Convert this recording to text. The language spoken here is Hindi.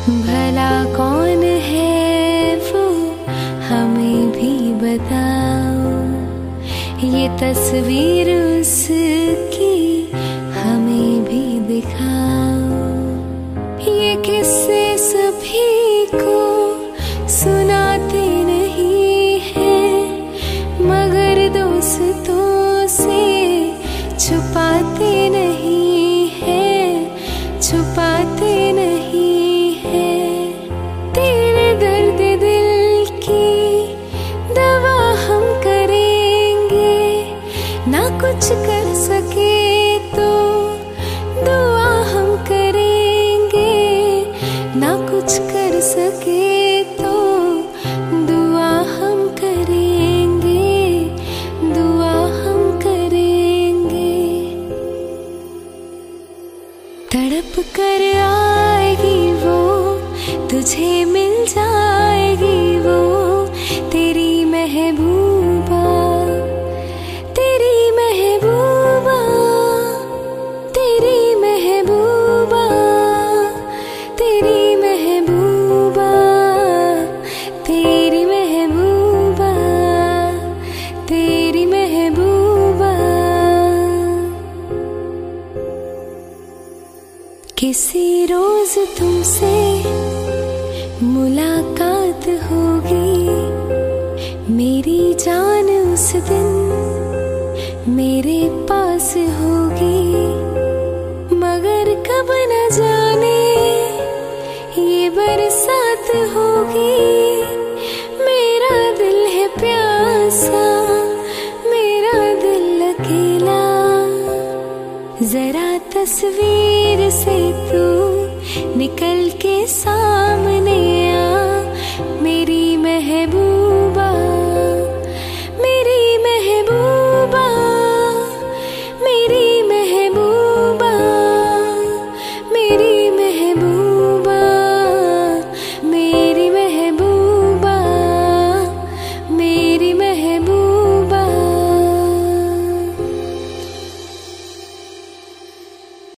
भला कौन है वो, हमें भी बताओ। ये तस्वीर उसकी हमें भी दिखाओ। ये किस्से सभी को सुनाते नहीं हैं, मगर दोस्तों से छुपाते नहीं हैं, छुपाते नहीं हैं। तेरे दर्द दिल की दवा हम करेंगे, ना कुछ कर सके तो दुआ हम करेंगे, ना कुछ कर सके तो दुआ हम करेंगे, दुआ हम करेंगे। तड़प कर आएगी वो, तुझे मिल जाएगी वो, तेरी महबूबा, तेरी महबूबा, तेरी महबूबा, तेरी महबूबा, तेरी महबूबा, तेरी महबूबा। किसी रोज तुमसे मुलाकात होगी, मेरी जान उस दिन